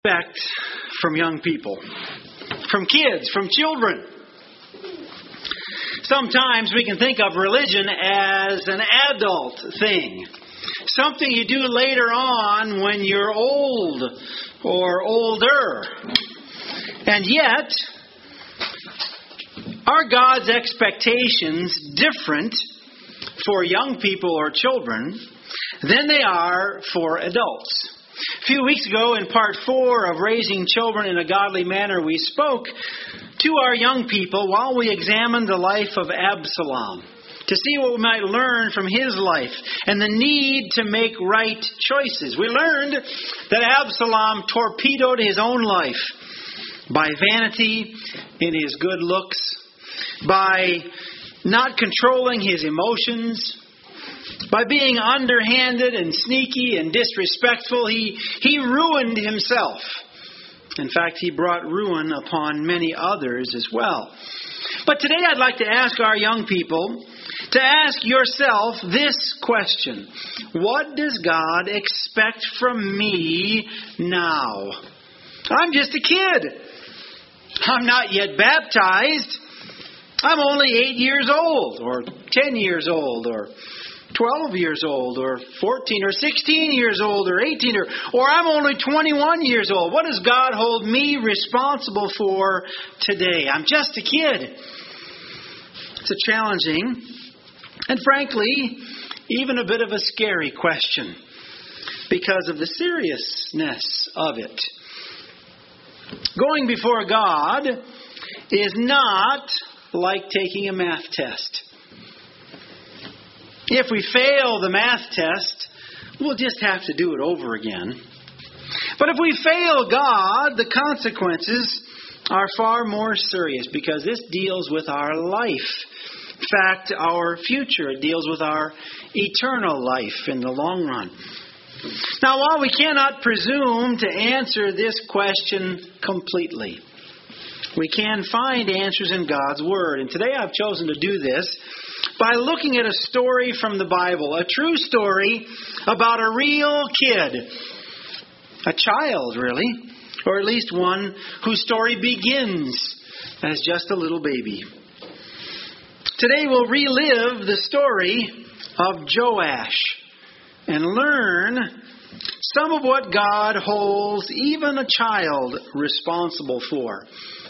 Expect from young people, from kids, from children. Sometimes we can think of religion as an adult thing, something you do later on when you're old or older. And yet, are God's expectations different for young people or children than they are for adults? A few weeks ago, in part 4 of Raising Children in a Godly Manner, we spoke to our young people while we examined the life of Absalom to see what we might learn from his life and the need to make right choices. We learned that Absalom torpedoed his own life by vanity in his good looks, by not controlling his emotions, by being underhanded and sneaky and disrespectful. He ruined himself. In fact, he brought ruin upon many others as well. But today I'd like to ask our young people to ask yourself this question: what does God expect from me now? I'm just a kid. I'm not yet baptized. I'm only 8 years old, or 10 years old, or 12 years old, or 14, or 16 years old, or 18, or I'm only 21 years old. What does God hold me responsible for today? I'm just a kid. It's a challenging and, frankly, even a bit of a scary question because of the seriousness of it. Going before God is not like taking a math test. If we fail the math test, we'll just have to do it over again. But if we fail God, the consequences are far more serious because this deals with our life. In fact, our future. It deals with our eternal life in the long run. Now, while we cannot presume to answer this question completely, we can find answers in God's Word. And today I've chosen to do this by looking at a story from the Bible, a true story about a real kid, a child really, or at least one whose story begins as just a little baby. Today we'll relive the story of Joash and learn some of what God holds even a child responsible for.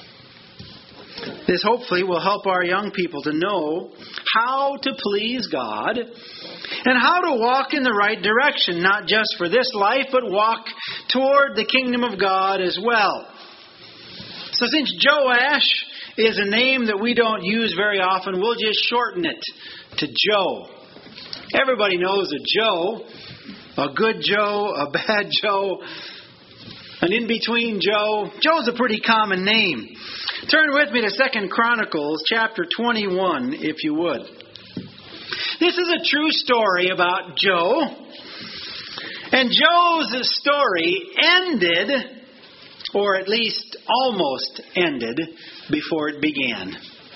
This hopefully will help our young people to know how to please God and how to walk in the right direction, not just for this life, but walk toward the kingdom of God as well. So since Joash is a name that we don't use very often, we'll just shorten it to Joe. Everybody knows a Joe, a good Joe, a bad Joe, an in-between Joe. Joe's a pretty common name. Turn with me to 2 Chronicles chapter 21, if you would. This is a true story about Joe. And Joe's story ended, or at least almost ended, before it began.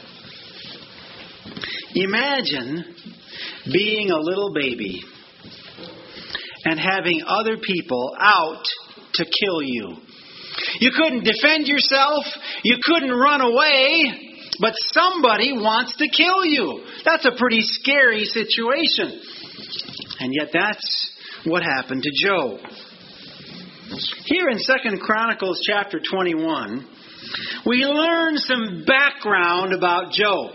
Imagine being a little baby and having other people out to kill you. You couldn't defend yourself. You couldn't run away. But somebody wants to kill you. That's a pretty scary situation. And yet that's what happened to Joe. Here in 2 Chronicles chapter 21, we learn some background about Joe.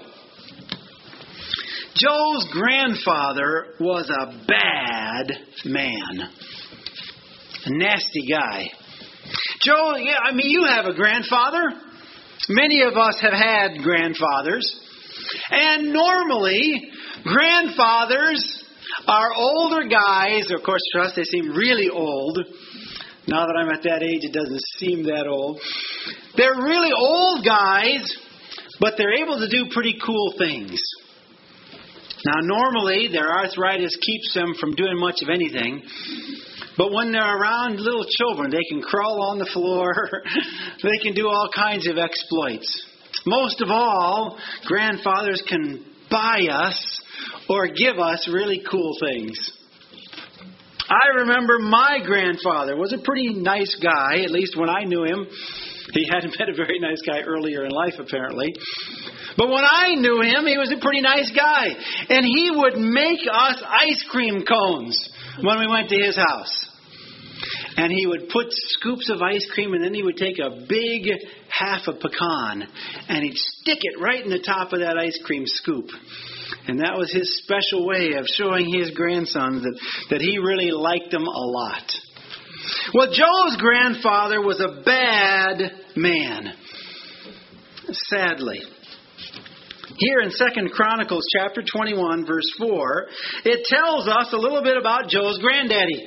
Joe's grandfather was a bad man. A nasty guy. Joe, you have a grandfather. Many of us have had grandfathers. And normally, grandfathers are older guys. Of course, to us, they seem really old. Now that I'm at that age, it doesn't seem that old. They're really old guys, but they're able to do pretty cool things. Now, normally, their arthritis keeps them from doing much of anything. But when they're around little children, they can crawl on the floor. They can do all kinds of exploits. Most of all, grandfathers can buy us or give us really cool things. I remember my grandfather was a pretty nice guy, at least when I knew him. He hadn't been a very nice guy earlier in life, apparently. But when I knew him, he was a pretty nice guy. And he would make us ice cream cones when we went to his house. And he would put scoops of ice cream, and then he would take a big half a pecan, and he'd stick it right in the top of that ice cream scoop. And that was his special way of showing his grandsons that he really liked them a lot. Well, Joe's grandfather was a bad man, sadly. Here in 2 Chronicles chapter 21, verse 4, it tells us a little bit about Joe's granddaddy.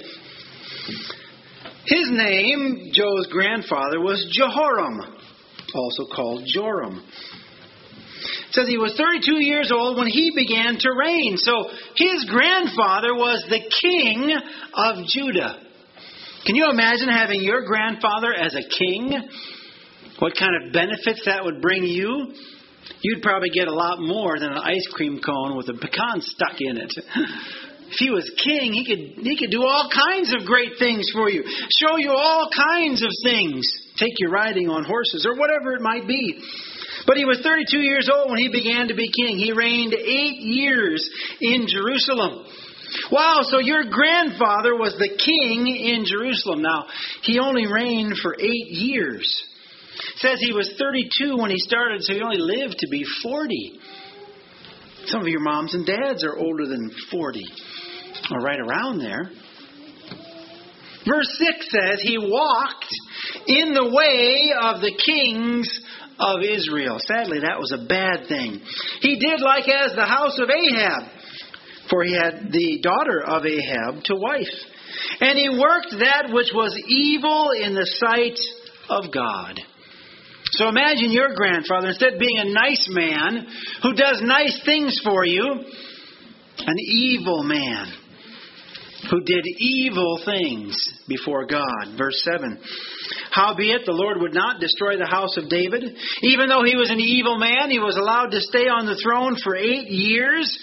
His name, Joe's grandfather, was Jehoram, also called Joram. It says he was 32 years old when he began to reign. So his grandfather was the king of Judah. Can you imagine having your grandfather as a king? What kind of benefits that would bring you? You'd probably get a lot more than an ice cream cone with a pecan stuck in it. If he was king, he could do all kinds of great things for you. Show you all kinds of things. Take you riding on horses or whatever it might be. But he was 32 years old when he began to be king. He reigned 8 years in Jerusalem. Wow, so your grandfather was the king in Jerusalem. Now, he only reigned for 8 years. It says he was 32 when he started, so he only lived to be 40. Some of your moms and dads are older than 40. Or right around there. Verse 6 says, he walked in the way of the kings of Israel. Sadly, that was a bad thing. He did like as the house of Ahab, for he had the daughter of Ahab to wife. And he worked that which was evil in the sight of God. So imagine your grandfather, instead of being a nice man who does nice things for you, an evil man who did evil things before God. Verse 7. Howbeit the Lord would not destroy the house of David. Even though he was an evil man, he was allowed to stay on the throne for 8 years.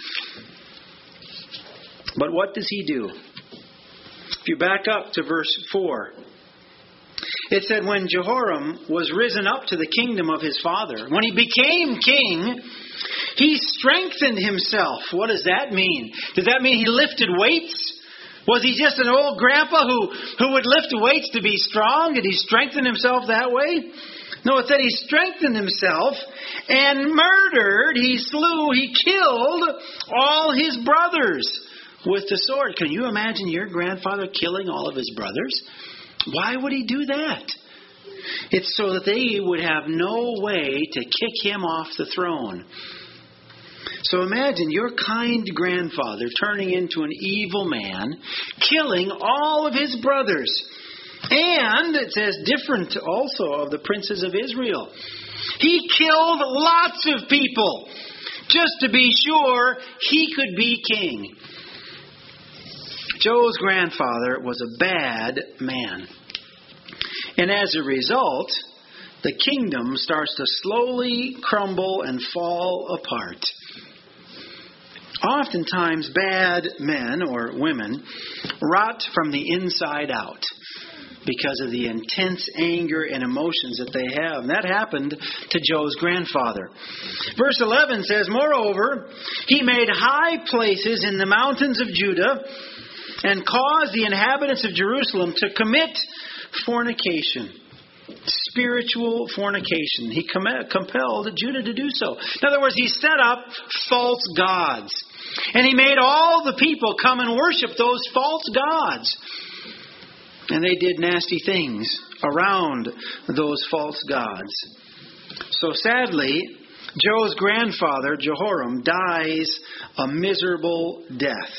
But what does he do? If you back up to verse 4, it said, when Jehoram was risen up to the kingdom of his father, when he became king, he strengthened himself. What does that mean? Does that mean he lifted weights? Was he just an old grandpa who would lift weights to be strong? Did he strengthen himself that way? No, it said he strengthened himself and murdered, he slew, he killed all his brothers with the sword. Can you imagine your grandfather killing all of his brothers? Why would he do that? It's so that they would have no way to kick him off the throne. So imagine your kind grandfather turning into an evil man, killing all of his brothers. And it says different also of the princes of Israel. He killed lots of people just to be sure he could be king. Joe's grandfather was a bad man. And as a result, the kingdom starts to slowly crumble and fall apart. Oftentimes, bad men or women rot from the inside out because of the intense anger and emotions that they have. And that happened to Joe's grandfather. Verse 11 says, moreover, he made high places in the mountains of Judah and caused the inhabitants of Jerusalem to commit fornication. Spiritual fornication. He compelled Judah to do so. In other words, he set up false gods. And he made all the people come and worship those false gods. And they did nasty things around those false gods. So sadly, Joe's grandfather, Jehoram, dies a miserable death.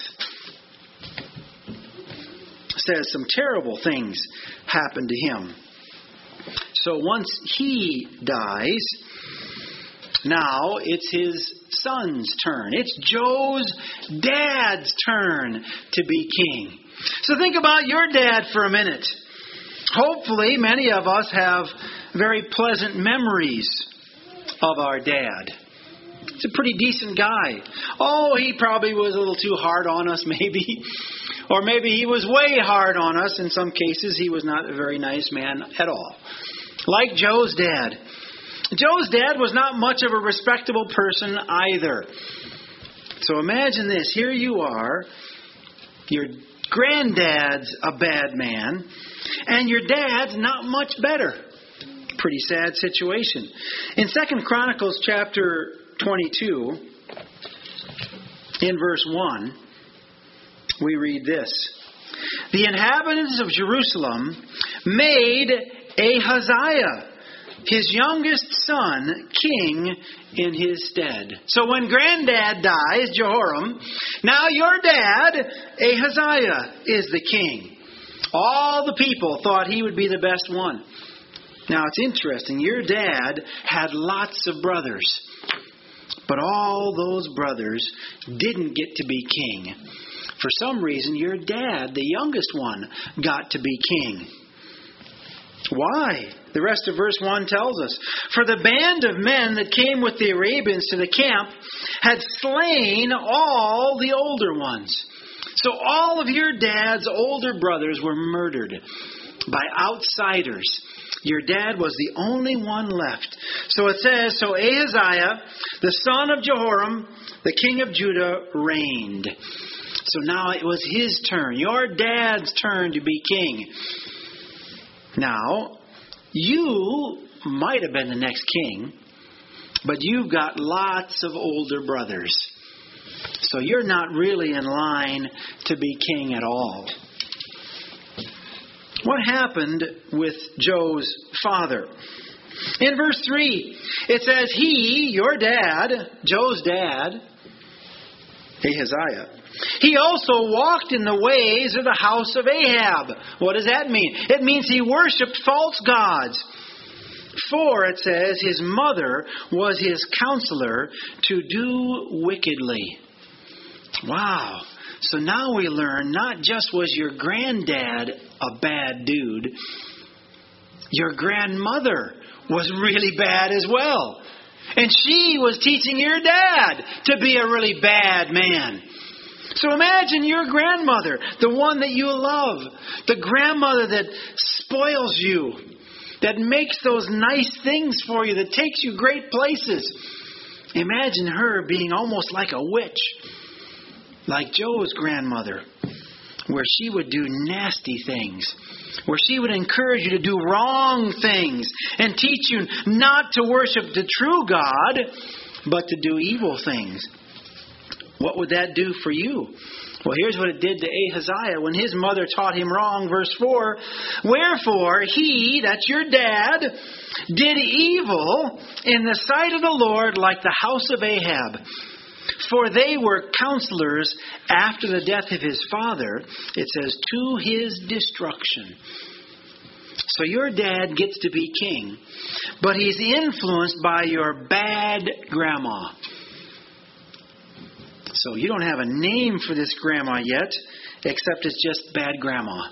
It says some terrible things happened to him. So once he dies, now it's his son's turn. It's Joe's dad's turn to be king. So think about your dad for a minute. Hopefully, many of us have very pleasant memories of our dad. He's a pretty decent guy. Oh, he probably was a little too hard on us, maybe. Or maybe he was way hard on us. In some cases, he was not a very nice man at all. Like Joe's dad. Joe's dad was not much of a respectable person either. So imagine this. Here you are. Your granddad's a bad man. And your dad's not much better. Pretty sad situation. In 2 Chronicles chapter 22, in verse 1, we read this. The inhabitants of Jerusalem made Ahaziah, his youngest son, king in his stead. So when granddad dies, Jehoram, now your dad, Ahaziah, is the king. All the people thought he would be the best one. Now it's interesting. Your dad had lots of brothers. But all those brothers didn't get to be king. For some reason, your dad, the youngest one, got to be king. Why? The rest of verse 1 tells us. For the band of men that came with the Arabians to the camp had slain all the older ones. So all of your dad's older brothers were murdered by outsiders. Your dad was the only one left. So it says, so Ahaziah, the son of Jehoram, the king of Judah, reigned. So now it was his turn, your dad's turn to be king. Now, you might have been the next king, but you've got lots of older brothers. So you're not really in line to be king at all. What happened with Joe's father? In verse 3, it says, he, your dad, Joe's dad, Ahaziah, he also walked in the ways of the house of Ahab. What does that mean? It means he worshipped false gods. For, it says, his mother was his counselor to do wickedly. Wow. So now we learn not just was your granddad a bad dude, your grandmother was really bad as well. And she was teaching your dad to be a really bad man. So imagine your grandmother, the one that you love, the grandmother that spoils you, that makes those nice things for you, that takes you great places. Imagine her being almost like a witch, like Joe's grandmother, where she would do nasty things, where she would encourage you to do wrong things and teach you not to worship the true God, but to do evil things. What would that do for you? Well, here's what it did to Ahaziah when his mother taught him wrong. Verse 4, wherefore he, that's your dad, did evil in the sight of the Lord like the house of Ahab. For they were counselors after the death of his father, it says, to his destruction. So your dad gets to be king, but he's influenced by your bad grandma. So you don't have a name for this grandma yet, except it's just bad grandma.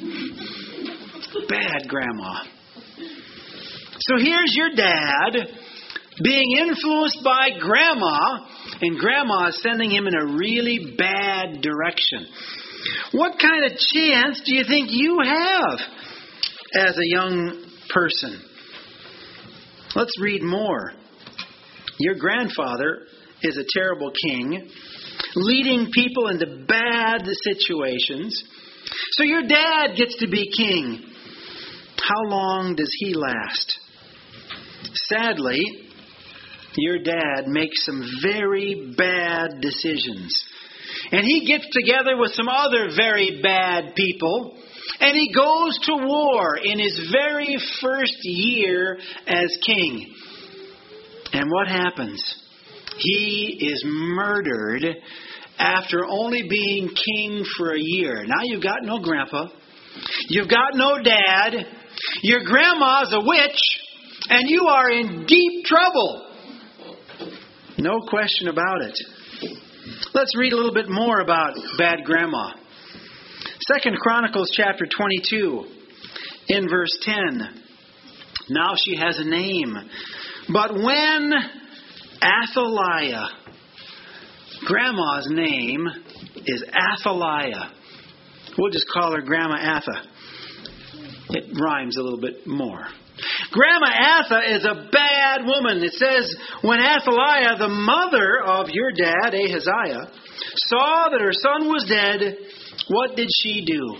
Bad grandma. So here's your dad being influenced by grandma, and grandma is sending him in a really bad direction. What kind of chance do you think you have as a young person? Let's read more. Your grandfather is a terrible king, leading people into bad situations. So your dad gets to be king. How long does he last? Sadly, your dad makes some very bad decisions. And he gets together with some other very bad people. And he goes to war in his very first year as king. And what happens? He is murdered after only being king for a year. Now you've got no grandpa. You've got no dad. Your grandma's a witch. And you are in deep trouble. No question about it. Let's read a little bit more about bad grandma. 2 Chronicles chapter 22 in verse 10. Now she has a name. But when Athaliah, grandma's name is Athaliah. We'll just call her Grandma Atha. It rhymes a little bit more. Grandma Atha is a bad woman. It says, when Athaliah, the mother of your dad, Ahaziah, saw that her son was dead, what did she do?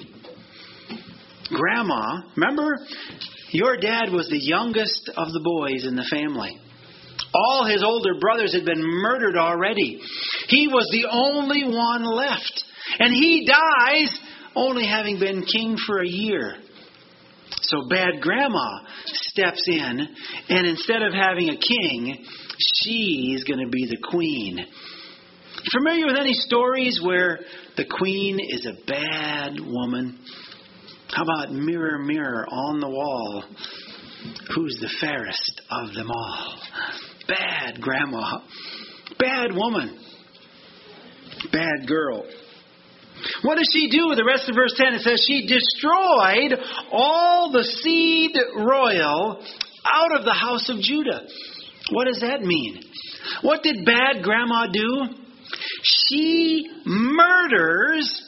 Grandma, remember, your dad was the youngest of the boys in the family. All his older brothers had been murdered already. He was the only one left. And he dies only having been king for a year. So bad grandma steps in, and instead of having a king, she's going to be the queen. Familiar with any stories where the queen is a bad woman? How about mirror, mirror on the wall? Who's the fairest of them all? Bad grandma. Bad woman. Bad girl. What does she do? The rest of verse 10, it says, she destroyed all the seed royal out of the house of Judah. What does that mean? What did bad grandma do? She murders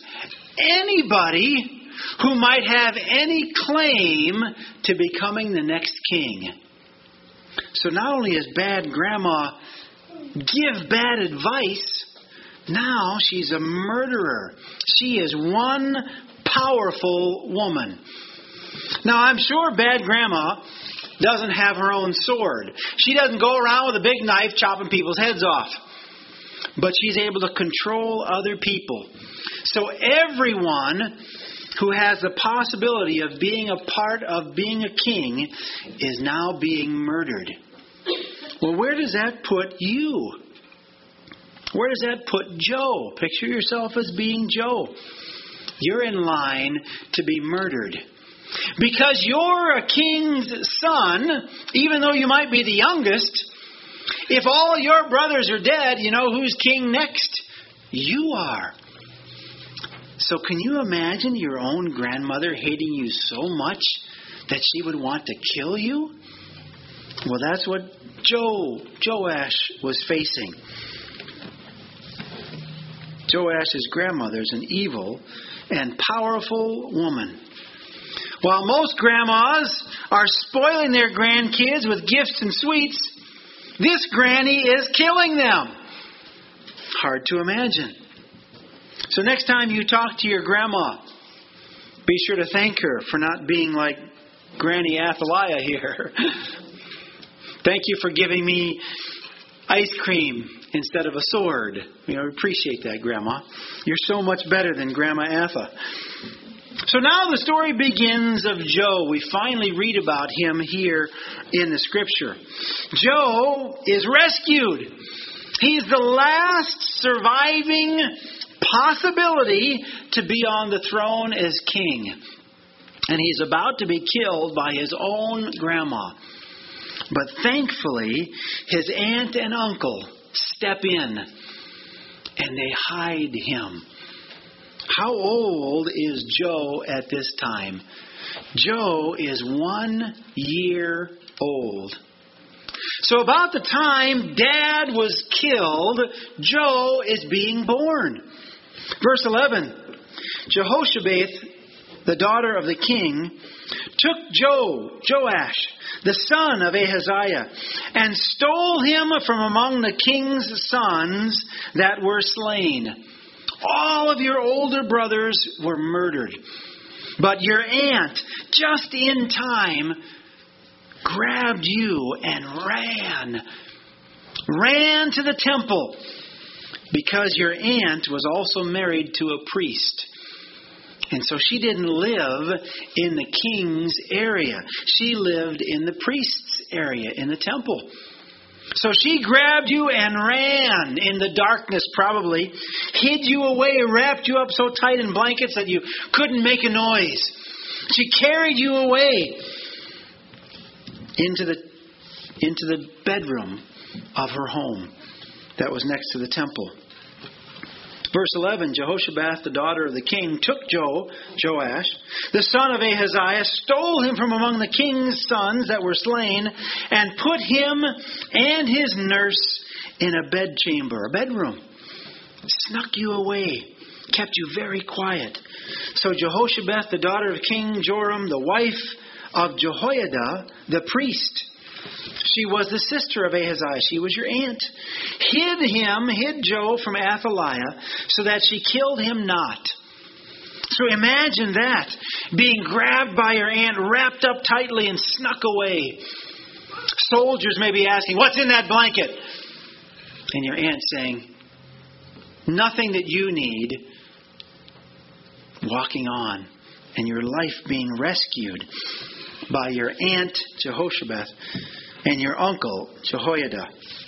anybody who might have any claim to becoming the next king. So not only does bad grandma give bad advice, now she's a murderer. She is one powerful woman. Now I'm sure bad grandma doesn't have her own sword. She doesn't go around with a big knife chopping people's heads off. But she's able to control other people. So everyone who has the possibility of being a part of being a king is now being murdered. Well, where does that put you? Where does that put Joe? Picture yourself as being Joe. You're in line to be murdered. Because you're a king's son, even though you might be the youngest, if all your brothers are dead, you know who's king next? You are. So can you imagine your own grandmother hating you so much that she would want to kill you? Well, that's what Joash was facing. Joash's grandmother is an evil and powerful woman. While most grandmas are spoiling their grandkids with gifts and sweets, this granny is killing them. Hard to imagine. So next time you talk to your grandma, be sure to thank her for not being like Granny Athaliah here. Thank you for giving me ice cream instead of a sword. We appreciate that, Grandma. You're so much better than Grandma Atha. So now the story begins of Joe. We finally read about him here in the Scripture. Joe is rescued. He's the last surviving possibility to be on the throne as king. And he's about to be killed by his own grandma. But thankfully, his aunt and uncle step in and they hide him. How old is Joe at this time? Joe is 1 year old. So about the time Dad was killed, Joe is being born. Verse 11, Jehoshabeth, the daughter of the king, took Joash, the son of Ahaziah, and stole him from among the king's sons that were slain. All of your older brothers were murdered. But your aunt, just in time, grabbed you and ran to the temple, because your aunt was also married to a priest. And so she didn't live in the king's area. She lived in the priest's area, in the temple. So she grabbed you and ran in the darkness, probably, hid you away, wrapped you up so tight in blankets that you couldn't make a noise. She carried you away into the bedroom of her home that was next to the temple. Verse 11, Jehoshabeth, the daughter of the king, took Joash, the son of Ahaziah, stole him from among the king's sons that were slain, and put him and his nurse in a bedchamber, a bedroom. Snuck you away kept you very quiet. So Jehoshabeth, the daughter of King Joram, the wife of Jehoiada, the priest, she was the sister of Ahaziah. She was your aunt. Hid Joe from Athaliah so that she killed him not. So imagine that, being grabbed by your aunt, wrapped up tightly and snuck away. Soldiers may be asking, what's in that blanket? And your aunt saying, nothing that you need. Walking on. And your life being rescued by your aunt Jehoshabeth and your uncle Jehoiada.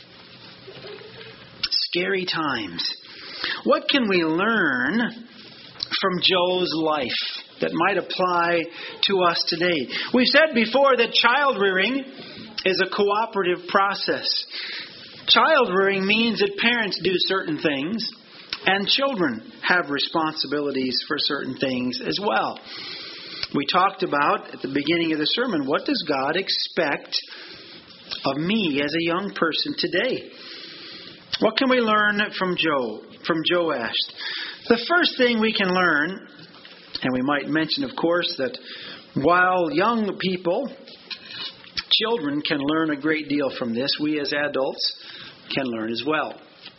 Scary times. What can we learn from Joe's life that might apply to us today? We've said before that child rearing is a cooperative process. Child rearing means that parents do certain things and children have responsibilities for certain things as well. We talked about at the beginning of the sermon, what does God expect of me as a young person today? What can we learn from Joash? The first thing we can learn, and we might mention, of course, that while young people, children can learn a great deal from this, we as adults can learn as well.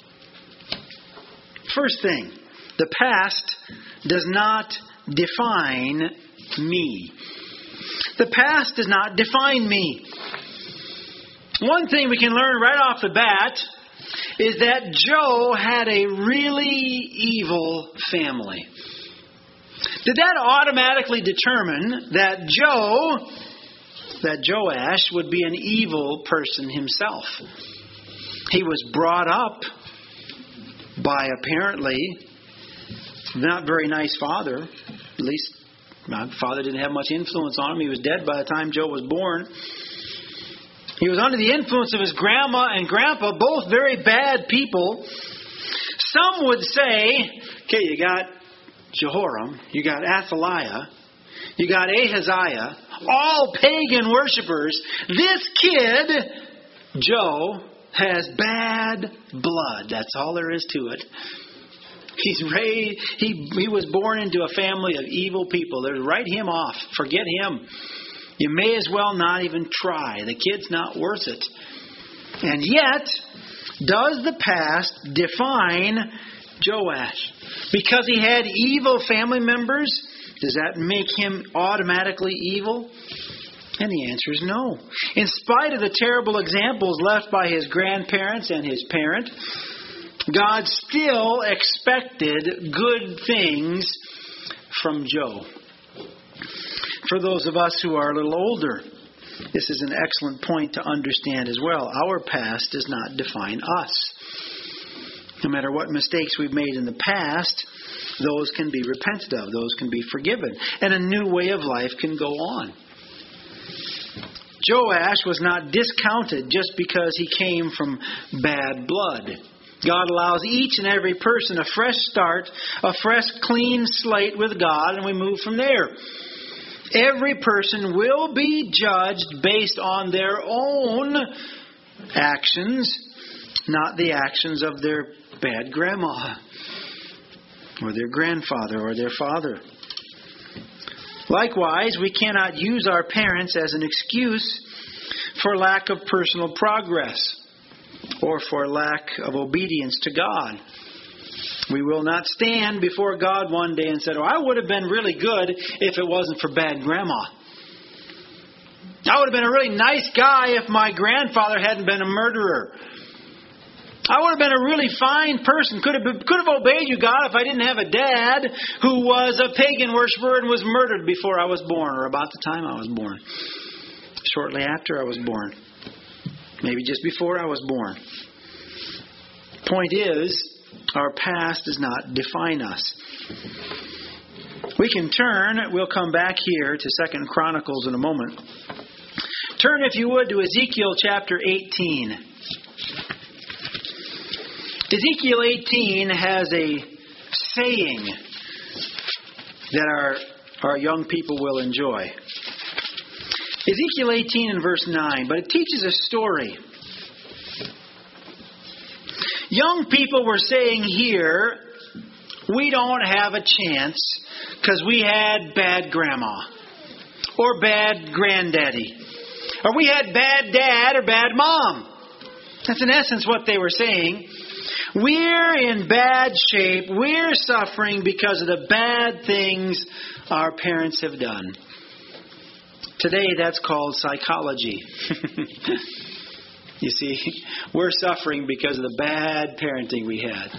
First thing, the past does not define me. The past does not define me. One thing we can learn right off the bat is that Joe had a really evil family. Did that automatically determine that Joash would be an evil person himself? He was brought up by apparently not very nice father. At least my father didn't have much influence on him. He was dead by the time Joe was born. He was under the influence of his grandma and grandpa, both very bad people. Some would say, okay, you got Jehoram, you got Athaliah, you got Ahaziah, all pagan worshipers. This kid, Joe, has bad blood. That's all there is to it. He was born into a family of evil people. Write him off. Forget him. You may as well not even try. The kid's not worth it. And yet, does the past define Joash? Because he had evil family members, does that make him automatically evil? And the answer is no. In spite of the terrible examples left by his grandparents and his parent, God still expected good things from Joe. For those of us who are a little older, this is an excellent point to understand as well. Our past does not define us. No matter what mistakes we've made in the past, those can be repented of. Those can be forgiven. And a new way of life can go on. Joash was not discounted just because he came from bad blood. God allows each and every person a fresh start, a fresh clean slate with God, and we move from there. Every person will be judged based on their own actions, not the actions of their bad grandma or their grandfather or their father. Likewise, we cannot use our parents as an excuse for lack of personal progress or for lack of obedience to God. We will not stand before God one day and say, I would have been really good if it wasn't for bad grandma. I would have been a really nice guy if my grandfather hadn't been a murderer. I would have been a really fine person. Could have obeyed you, God, if I didn't have a dad who was a pagan worshiper and was murdered before I was born, or about the time I was born. Shortly after I was born. Maybe just before I was born. Point is, our past does not define us. We can turn, we'll come back here to 2 Chronicles in a moment. Turn, if you would, to Ezekiel chapter 18. Ezekiel 18 has a saying that our young people will enjoy. Ezekiel 18 and verse 9, but it teaches a story. Young people were saying here, we don't have a chance because we had bad grandma or bad granddaddy or we had bad dad or bad mom. That's in essence what they were saying. We're in bad shape. We're suffering because of the bad things our parents have done. Today, that's called psychology. You see, we're suffering because of the bad parenting we had.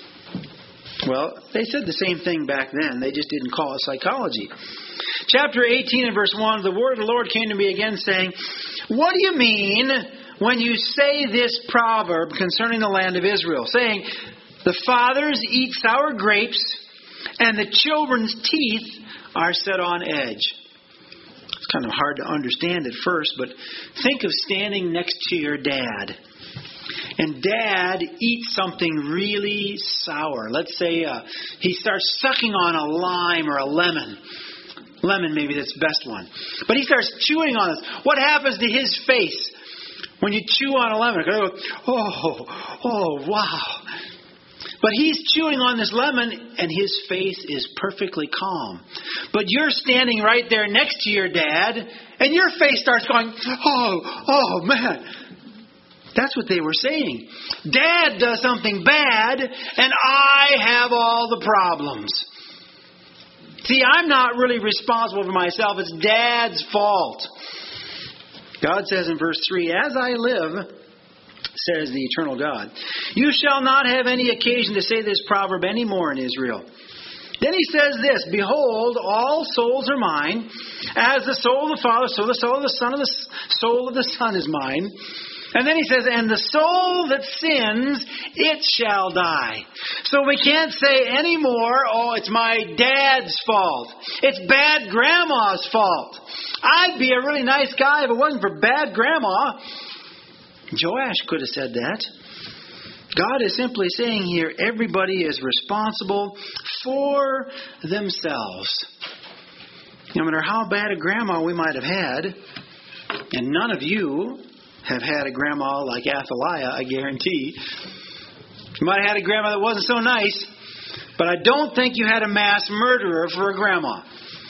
Well, they said the same thing back then. They just didn't call it psychology. Chapter 18 and verse 1, the word of the Lord came to me again saying, what do you mean when you say this proverb concerning the land of Israel, saying, the fathers eat sour grapes and the children's teeth are set on edge? It's kind of hard to understand at first, but think of standing next to your dad. And Dad eats something really sour. Let's say he starts sucking on a lime or a lemon. Lemon, maybe that's the best one. But he starts chewing on it. What happens to his face when you chew on a lemon? It goes, oh, wow. But he's chewing on this lemon and his face is perfectly calm. But you're standing right there next to your dad and your face starts going, oh man. That's what they were saying. Dad does something bad and I have all the problems. See, I'm not really responsible for myself. It's Dad's fault. God says in verse 3, as I live, says the eternal God, you shall not have any occasion to say this proverb anymore in Israel. Then he says this, behold, all souls are mine. As the soul of the Father, so the soul of the Son, soul of the Son is mine. And then he says, and the soul that sins, it shall die. So we can't say anymore, oh, it's my dad's fault. It's bad grandma's fault. I'd be a really nice guy if it wasn't for bad grandma. Joash could have said that. God is simply saying here, everybody is responsible for themselves. No matter how bad a grandma we might have had, and none of you have had a grandma like Athaliah, I guarantee. You might have had a grandma that wasn't so nice, but I don't think you had a mass murderer for a grandma.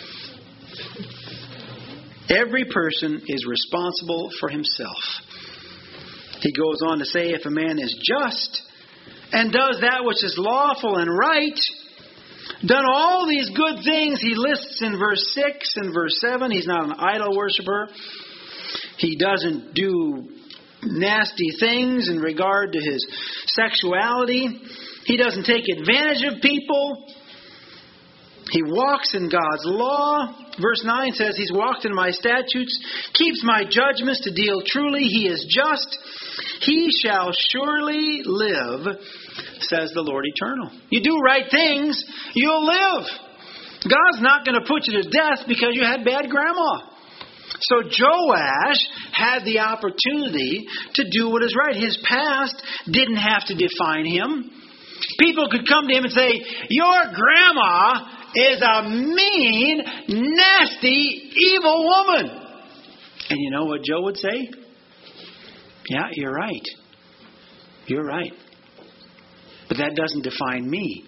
Every person is responsible for himself. He goes on to say, if a man is just and does that which is lawful and right, done all these good things he lists in verse 6 and verse 7, he's not an idol worshiper. He doesn't do nasty things in regard to his sexuality. He doesn't take advantage of people. He walks in God's law. Verse 9 says, he's walked in my statutes, keeps my judgments to deal truly. He is just. He shall surely live, says the Lord Eternal. You do right things, you'll live. God's not going to put you to death because you had bad grandma. So Joash had the opportunity to do what is right. His past didn't have to define him. People could come to him and say, your grandma is a mean, nasty, evil woman. And you know what Joe would say? Yeah, you're right. You're right. But that doesn't define me.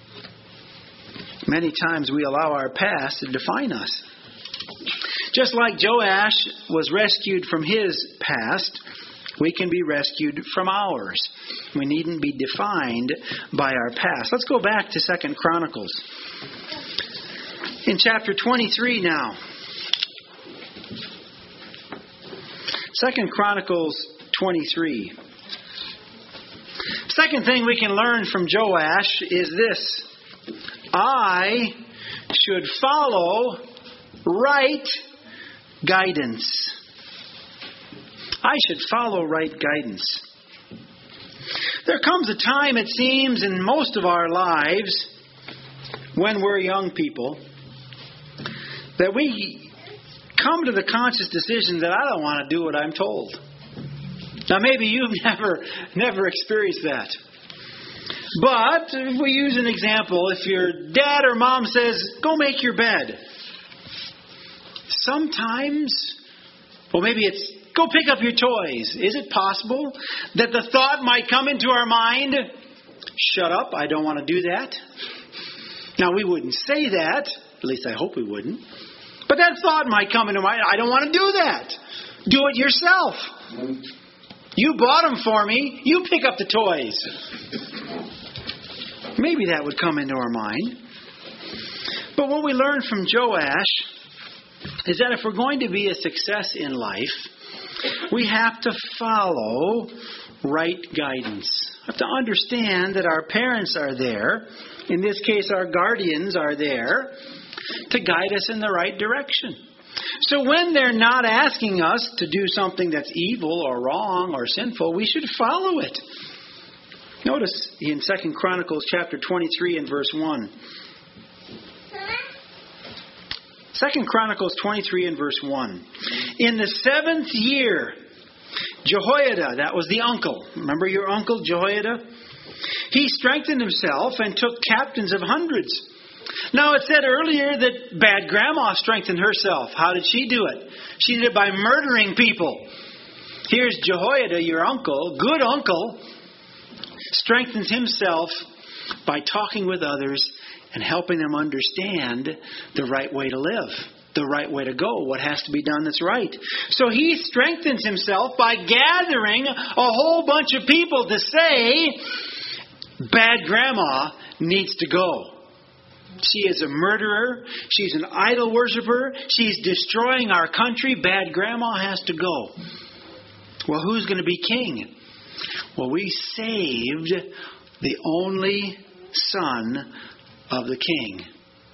Many times we allow our past to define us. Just like Joash was rescued from his past, we can be rescued from ours. We needn't be defined by our past. Let's go back to 2 Chronicles. In chapter 23 now. 2 Chronicles 23. Second thing we can learn from Joash is this. I should follow right guidance. I should follow right guidance. There comes a time, it seems, in most of our lives, when we're young people, that we come to the conscious decision that I don't want to do what I'm told. Now, maybe you've never experienced that. But if we use an example, if your dad or mom says, go make your bed. Sometimes, well, maybe it's go pick up your toys. Is it possible that the thought might come into our mind, shut up, I don't want to do that? Now, we wouldn't say that. At least I hope we wouldn't. But that thought might come into mind. I don't want to do that. Do it yourself. You bought them for me. You pick up the toys. Maybe that would come into our mind. But what we learn from Joash is that if we're going to be a success in life, we have to follow right guidance. We have to understand that our parents are there. In this case, our guardians are there to guide us in the right direction. So when they're not asking us to do something that's evil or wrong or sinful, we should follow it. Notice in 2 Chronicles chapter 23 and verse 1. 2 Chronicles 23 and verse 1. In the 7th year, Jehoiada, that was the uncle. Remember your uncle Jehoiada? He strengthened himself and took captains of hundreds. Now, it said earlier that bad grandma strengthened herself. How did she do it? She did it by murdering people. Here's Jehoiada, your uncle, good uncle, strengthens himself by talking with others and helping them understand the right way to live, the right way to go, what has to be done that's right. So he strengthens himself by gathering a whole bunch of people to say, bad grandma needs to go. She is a murderer. She's an idol worshiper. She's destroying our country. Bad grandma has to go. Well, who's going to be king? Well, we saved the only son of the king.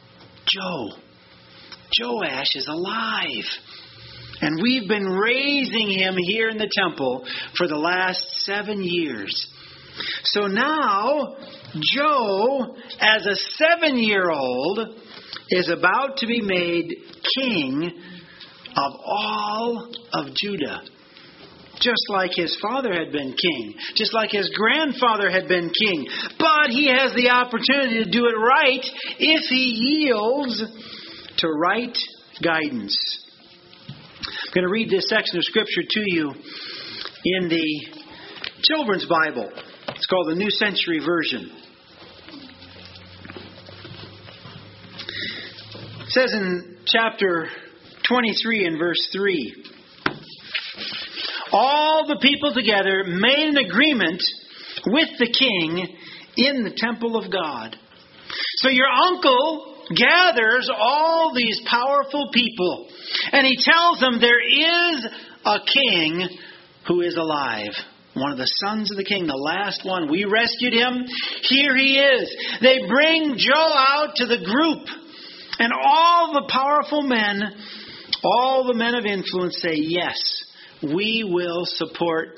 Joash is alive. And we've been raising him here in the temple for the last 7 years. So now, Joe, as a 7-year-old, is about to be made king of all of Judah. Just like his father had been king. Just like his grandfather had been king. But he has the opportunity to do it right if he yields to right guidance. I'm going to read this section of Scripture to you in the Children's Bible. It's called the New Century Version. It says in chapter 23 and verse 3, all the people together made an agreement with the king in the temple of God. So your uncle gathers all these powerful people, and he tells them there is a king who is alive. One of the sons of the king, the last one. We rescued him. Here he is. They bring Joe out to the group. And all the powerful men, all the men of influence say, yes, we will support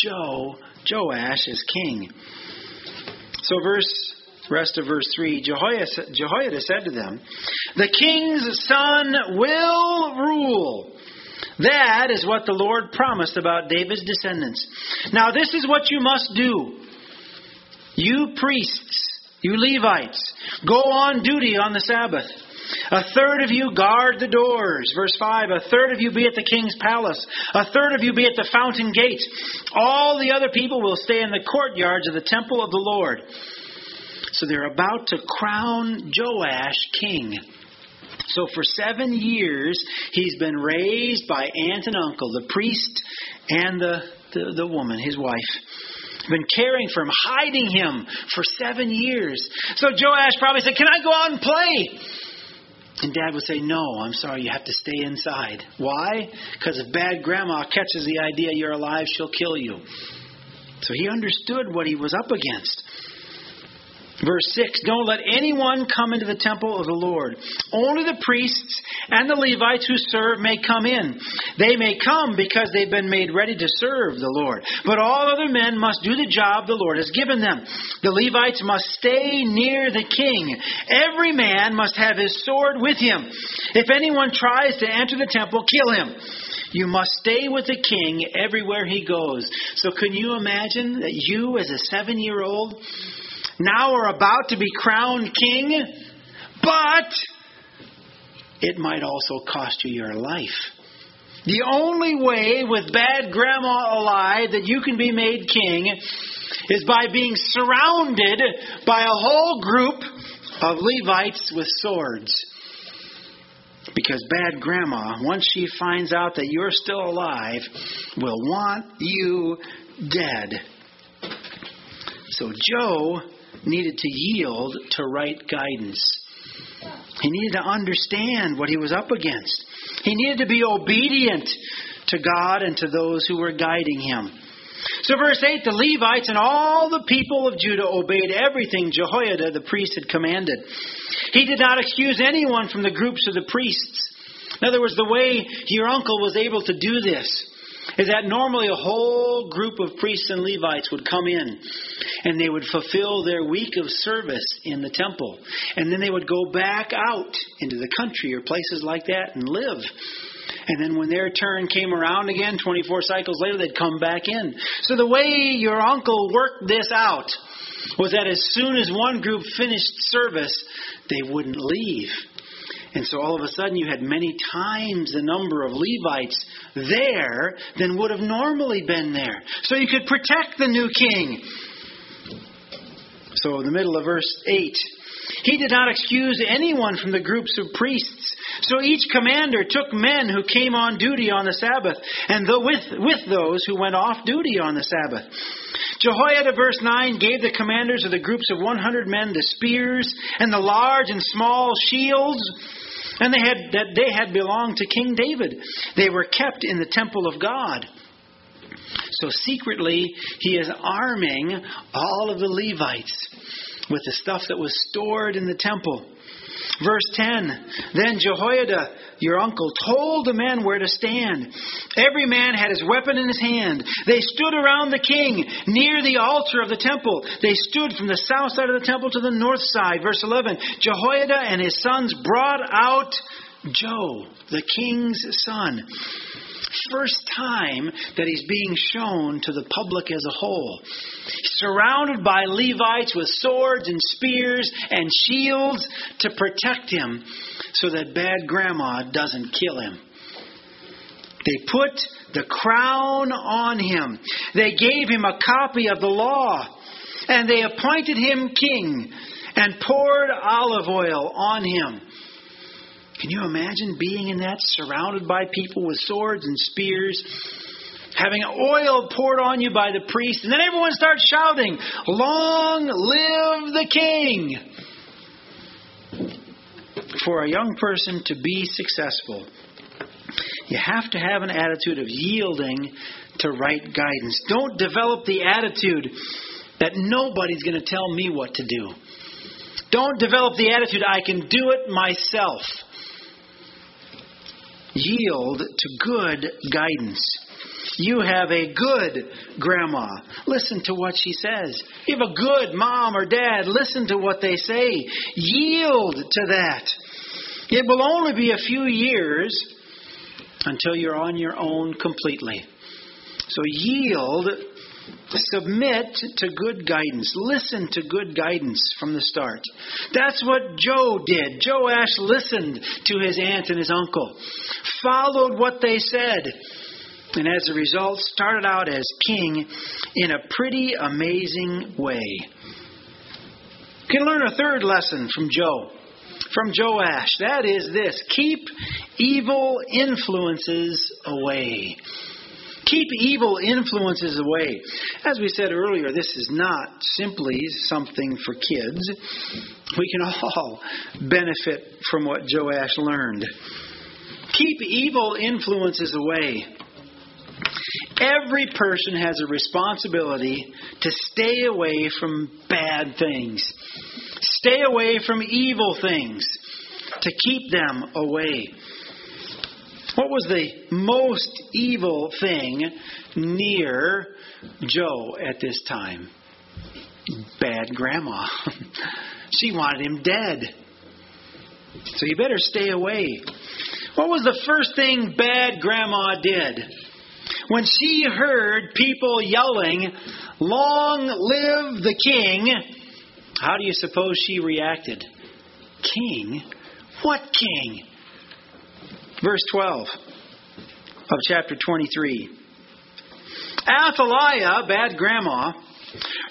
Joash as king. So rest of verse 3, Jehoiada said to them, the king's son will rule. That is what the Lord promised about David's descendants. Now this is what you must do. You priests, you Levites, go on duty on the Sabbath. A third of you guard the doors. Verse 5, a third of you be at the king's palace. A third of you be at the fountain gate. All the other people will stay in the courtyards of the temple of the Lord. So they're about to crown Joash king. So for 7 years, he's been raised by aunt and uncle, the priest and the woman, his wife. Been caring for him, hiding him for 7 years. So Joash probably said, can I go out and play? And Dad would say, no, I'm sorry, you have to stay inside. Why? Because if bad grandma catches the idea you're alive, she'll kill you. So he understood what he was up against. Verse 6, don't let anyone come into the temple of the Lord. Only the priests and the Levites who serve may come in. They may come because they've been made ready to serve the Lord. But all other men must do the job the Lord has given them. The Levites must stay near the king. Every man must have his sword with him. If anyone tries to enter the temple, kill him. You must stay with the king everywhere he goes. So can you imagine that you as a 7-year-old now are about to be crowned king, but it might also cost you your life. The only way with bad grandma alive that you can be made king is by being surrounded by a whole group of Levites with swords. Because bad grandma, once she finds out that you're still alive, will want you dead. So Joe needed to yield to right guidance. He needed to understand what he was up against. He needed to be obedient to God and to those who were guiding him. So verse 8, the Levites and all the people of Judah obeyed everything Jehoiada the priest had commanded. He did not accuse anyone from the groups of the priests. In other words, the way your uncle was able to do this is that normally a whole group of priests and Levites would come in and they would fulfill their week of service in the temple. And then they would go back out into the country or places like that and live. And then when their turn came around again, 24 cycles later, they'd come back in. So the way your uncle worked this out was that as soon as one group finished service, they wouldn't leave. And so all of a sudden you had many times the number of Levites there than would have normally been there. So you could protect the new king. So in the middle of verse 8, he did not excuse anyone from the groups of priests. So each commander took men who came on duty on the Sabbath, and with those who went off duty on the Sabbath. Jehoiada, verse 9, gave the commanders of the groups of 100 men the spears and the large and small shields, and they had belonged to King David. They were kept in the temple of God. So secretly, he is arming all of the Levites with the stuff that was stored in the temple. Verse 10, then Jehoiada, your uncle, told the men where to stand. Every man had his weapon in his hand. They stood around the king near the altar of the temple. They stood from the south side of the temple to the north side. Verse 11, Jehoiada and his sons brought out Joe, the king's son. First time that he's being shown to the public as a whole. Surrounded by Levites with swords and spears and shields to protect him so that bad grandma doesn't kill him. They put the crown on him. They gave him a copy of the law. And they appointed him king and poured olive oil on him. Can you imagine being in that, surrounded by people with swords and spears, having oil poured on you by the priest, and then everyone starts shouting, "Long live the king!" For a young person to be successful, you have to have an attitude of yielding to right guidance. Don't develop the attitude that nobody's going to tell me what to do. Don't develop the attitude, I can do it myself. Yield to good guidance. You have a good grandma. Listen to what she says. You have a good mom or dad. Listen to what they say. Yield to that. It will only be a few years until you're on your own completely. So yield, submit to good guidance. Listen to good guidance from the start. That's what Joe did. Joash listened to his aunt and his uncle, followed what they said, and as a result started out as king in a pretty amazing way. You can learn a third lesson from Joash. That is this: keep evil influences away. Keep evil influences away. As we said earlier, this is not simply something for kids. We can all benefit from what Joash learned. Keep evil influences away. Every person has a responsibility to stay away from bad things. Stay away from evil things. To keep them away. What was the most evil thing near Joe at this time? Bad grandma. She wanted him dead. So you better stay away. What was the first thing bad grandma did? When she heard people yelling, "Long live the king," how do you suppose she reacted? King? What king? Verse 12 of chapter 23. Athaliah, bad grandma,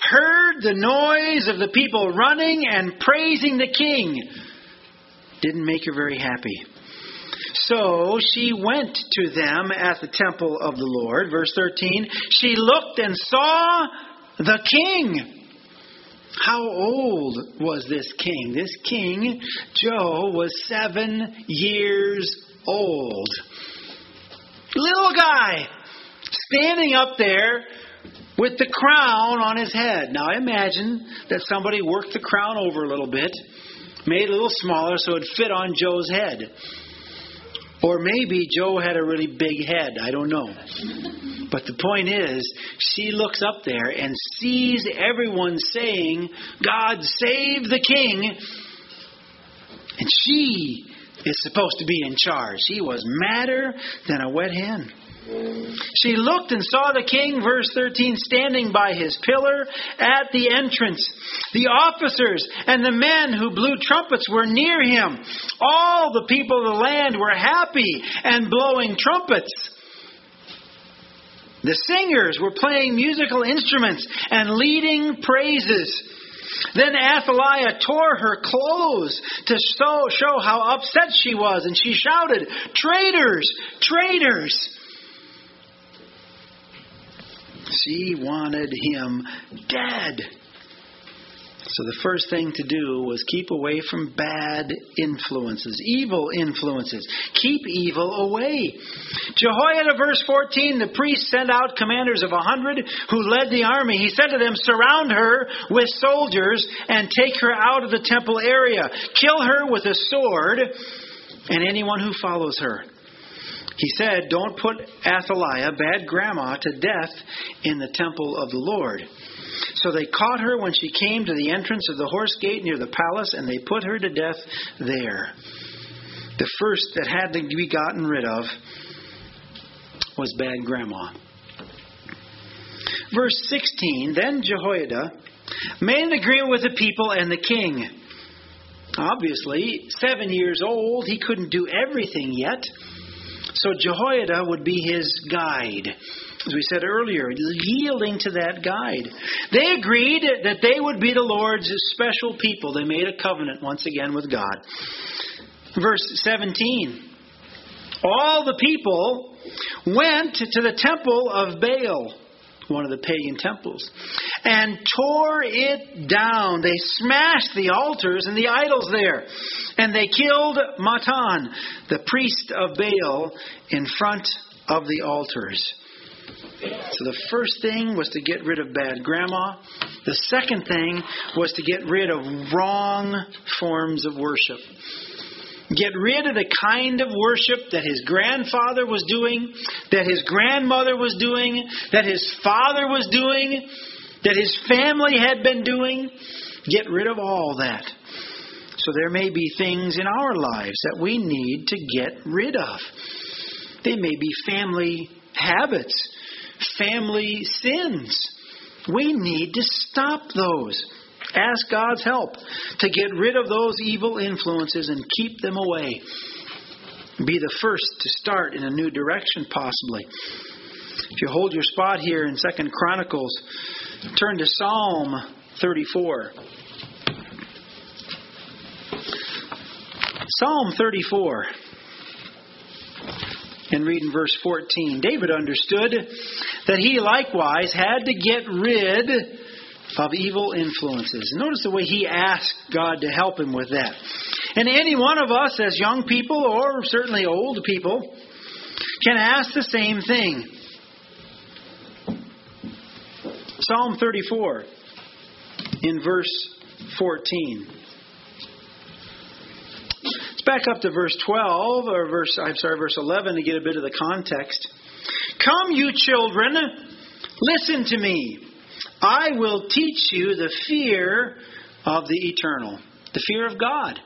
heard the noise of the people running and praising the king. Didn't make her very happy. So she went to them at the temple of the Lord. Verse 13, she looked and saw the king. How old was this king? This king, Joe, was 7 years old. Little guy, standing up there with the crown on his head. Now I imagine that somebody worked the crown over a little bit, made it a little smaller so it fit on Joe's head. Or maybe Joe had a really big head. I don't know. But the point is, she looks up there and sees everyone saying, God save the king. And she is supposed to be in charge. She was madder than a wet hen. She looked and saw the king, verse 13, standing by his pillar at the entrance. The officers and the men who blew trumpets were near him. All the people of the land were happy and blowing trumpets. The singers were playing musical instruments and leading praises. Then Athaliah tore her clothes to show how upset she was, and she shouted, "Traitors! Traitors!" She wanted him dead. So the first thing to do was keep away from bad influences, evil influences. Keep evil away. Jehoiada, verse 14, the priest sent out commanders of 100 who led the army. He said to them, surround her with soldiers and take her out of the temple area. Kill her with a sword and anyone who follows her. He said, don't put Athaliah, bad grandma, to death in the temple of the Lord. So they caught her when she came to the entrance of the horse gate near the palace, and they put her to death there. The first that had to be gotten rid of was bad grandma. Verse 16, then Jehoiada made an agreement with the people and the king. Obviously, 7 years old, he couldn't do everything yet. So Jehoiada would be his guide. As we said earlier, yielding to that guide. They agreed that they would be the Lord's special people. They made a covenant once again with God. Verse 17. All the people went to the temple of Baal, one of the pagan temples, and tore it down. They smashed the altars and the idols there. And they killed Matan, the priest of Baal, in front of the altars. So the first thing was to get rid of bad grandma. The second thing was to get rid of wrong forms of worship. Get rid of the kind of worship that his grandfather was doing, that his grandmother was doing, that his father was doing, that his family had been doing. Get rid of all that. So there may be things in our lives that we need to get rid of. They may be family habits, family sins. We need to stop those. Ask God's help to get rid of those evil influences and keep them away. Be the first to start in a new direction, possibly. If you hold your spot here in 2 Chronicles, turn to Psalm 34. Psalm 34. And read in verse 14. David understood that he likewise had to get rid of evil influences. Notice the way he asked God to help him with that. And any one of us as young people, or certainly old people, can ask the same thing. Psalm 34 in verse 14. Let's back up to verse 12 or verse 11 to get a bit of the context. Come, you children, listen to me. I will teach you the fear of the eternal, the fear of God.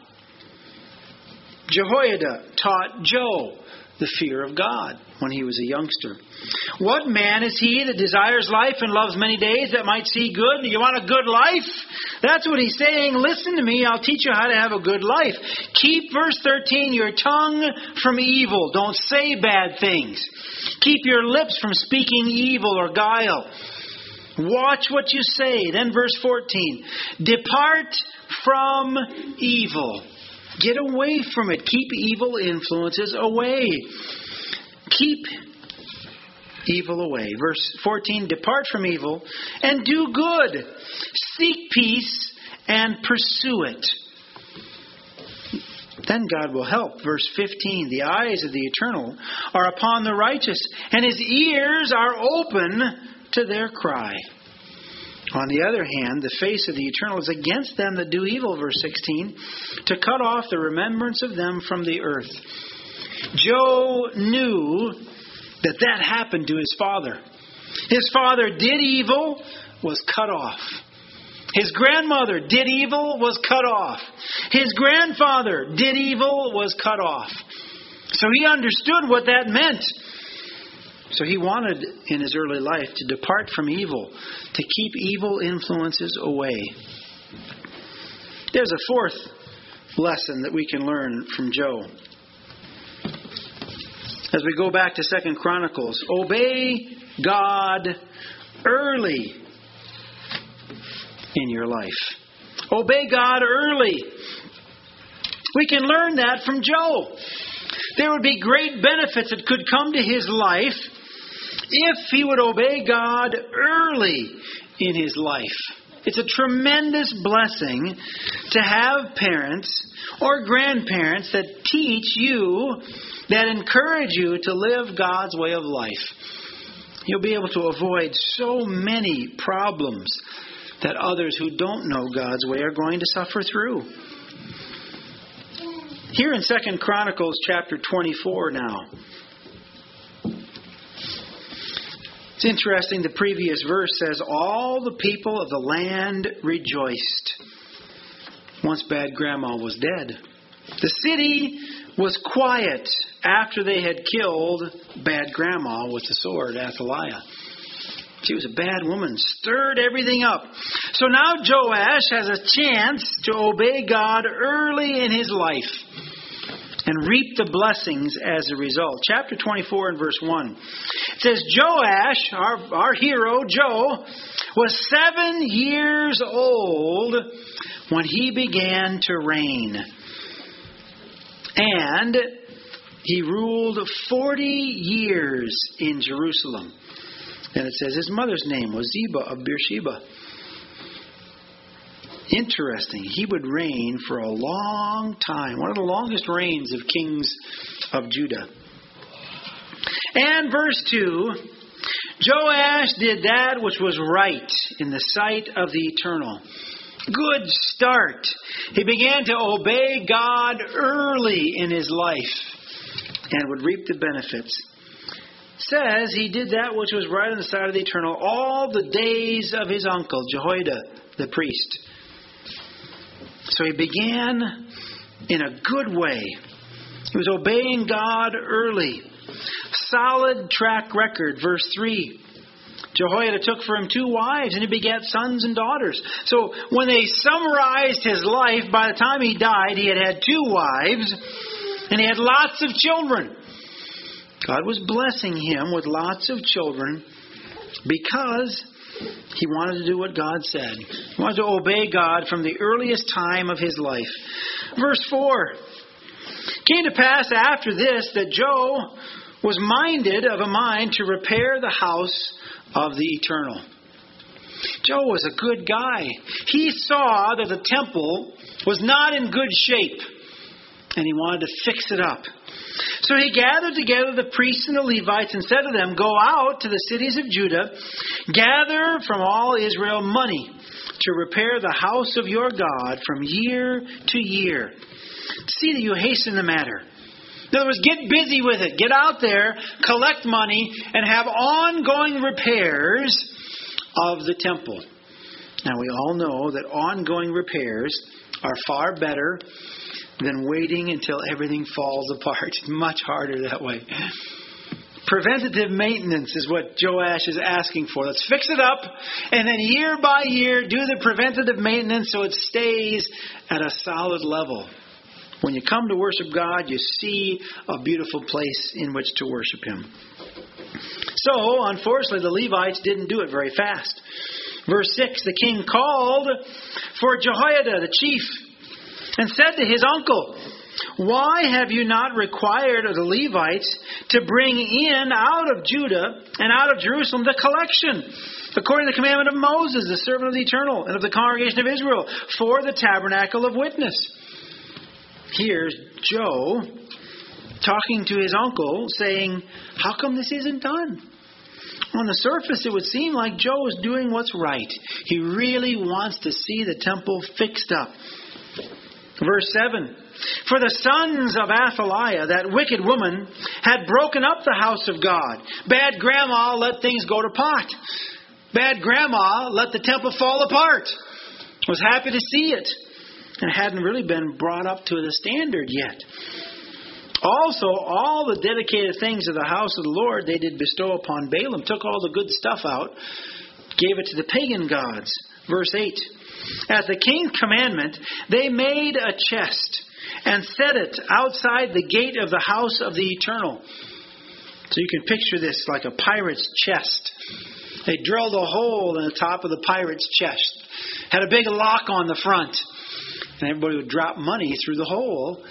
Jehoiada taught Joe the fear of God when he was a youngster. What man is he that desires life and loves many days that might see good? You want a good life? That's what he's saying. Listen to me. I'll teach you how to have a good life. Keep, verse 13, your tongue from evil. Don't say bad things. Keep your lips from speaking evil or guile. Watch what you say. Then verse 14. Depart from evil. Get away from it. Keep evil influences away. Keep evil away. Verse 14. Depart from evil and do good. Seek peace and pursue it. Then God will help. Verse 15, the eyes of the Eternal are upon the righteous, and His ears are open to their cry. On the other hand, the face of the Eternal is against them that do evil, verse 16, to cut off the remembrance of them from the earth. Joe knew that happened to his father. His father did evil, was cut off. His grandmother did evil, was cut off. His grandfather did evil, was cut off. So he understood what that meant. So he wanted in his early life to depart from evil, to keep evil influences away. There's a fourth lesson that we can learn from Joe. As we go back to 2 Chronicles, obey God early in your life. Obey God early. We can learn that from Joe. There would be great benefits that could come to his life if he would obey God early in his life. It's a tremendous blessing to have parents or grandparents that teach you, that encourage you to live God's way of life. You'll be able to avoid so many problems that others who don't know God's way are going to suffer through. Here in 2 Chronicles chapter 24 now. It's interesting, the previous verse says, all the people of the land rejoiced once bad grandma was dead. The city was quiet after they had killed bad grandma with the sword, Athaliah. She was a bad woman, stirred everything up. So now Joash has a chance to obey God early in his life and reap the blessings as a result. Chapter 24 and verse 1. It says, Joash, our hero, Joe, was 7 years old when he began to reign. And he ruled 40 years in Jerusalem. And it says his mother's name was Ziba of Beersheba. Interesting. He would reign for a long time. One of the longest reigns of kings of Judah. And verse 2, Joash did that which was right in the sight of the Eternal. Good start. He began to obey God early in his life and would reap the benefits. Says he did that which was right in the sight of the Eternal all the days of his uncle, Jehoiada, the priest. So he began in a good way. He was obeying God early. Solid track record. Verse 3. Jehoiada took for him 2 wives, and he begat sons and daughters. So when they summarized his life, by the time he died, he had 2 wives, and he had lots of children. God was blessing him with lots of children because he wanted to do what God said. He wanted to obey God from the earliest time of his life. Verse 4. Came to pass after this that Joe was minded of a mind to repair the house of the Eternal. Joe was a good guy. He saw that the temple was not in good shape, and he wanted to fix it up. So he gathered together the priests and the Levites and said to them, Go out to the cities of Judah, gather from all Israel money to repair the house of your God from year to year. See that you hasten the matter. In other words, get busy with it. Get out there, collect money, and have ongoing repairs of the temple. Now we all know that ongoing repairs are far better than waiting until everything falls apart. It's much harder that way. Preventative maintenance is what Joash is asking for. Let's fix it up, and then year by year do the preventative maintenance so it stays at a solid level. When you come to worship God, you see a beautiful place in which to worship Him. So, unfortunately, the Levites didn't do it very fast. Verse 6, the king called for Jehoiada, the chief, and said to his uncle, "Why have you not required of the Levites to bring in out of Judah and out of Jerusalem the collection, according to the commandment of Moses, the servant of the Eternal, and of the congregation of Israel, for the tabernacle of witness?" Here's Joe talking to his uncle, saying, how come this isn't done? On the surface, it would seem like Joe is doing what's right. He really wants to see the temple fixed up. Verse 7, "For the sons of Athaliah, that wicked woman, had broken up the house of God. Bad grandma let things go to pot. Bad grandma let the temple fall apart. Was happy to see it. And hadn't really been brought up to the standard yet. Also, all the dedicated things of the house of the Lord they did bestow upon Balaam. Took all the good stuff out, gave it to the pagan gods." Verse 8, "At the king's commandment, they made a chest and set it outside the gate of the house of the Eternal." So you can picture this like a pirate's chest. They drilled a hole in the top of the pirate's chest. Had a big lock on the front. And everybody would drop money through the hole